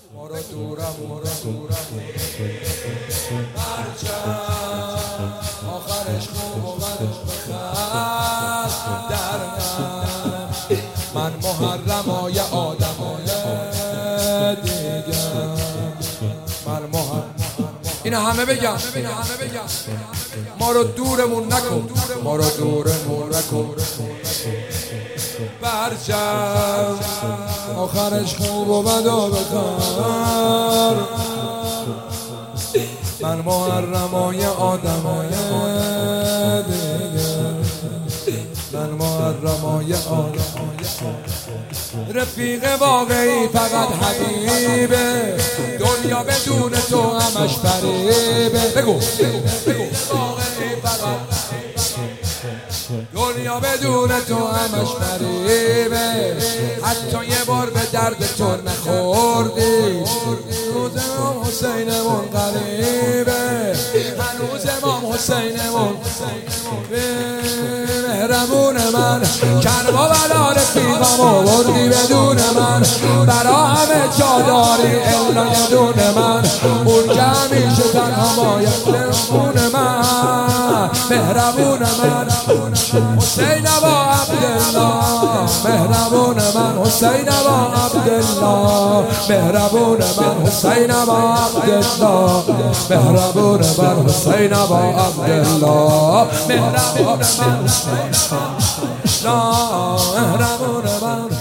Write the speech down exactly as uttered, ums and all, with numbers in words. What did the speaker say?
ما رو دورم ما رو دورم برچم آخرش خوب و بدش بخر در من محرمای آدمای دیگه من محرم اینا همه بگم ما رو دورمون نکن ما رو دورمون نکن برچم آخرش خوب و بد و بخر من محرمای آدمای دیگه من محرمای آدمای رفیق واقعی فقط حبیبه دنیا بدون تو همش فریبه بگو واقعی فقط دنیا بدون تو همش فریبه حتی یه بار به درد تو نخوردی هنوز امام حسینمون قریبه هنوز امام حسینمون مهربون من کرما بلا رفیقم آوردی بدون من برا همه جا داری الا یه دونه من اون که همیشه تنها باید نمون من مهربون من حسین با عبدالله مهربون من حسین با عبدالله مهربون من حسین با عبدالله مهربون من حسین با عبدالله مهربون من لا مهربون من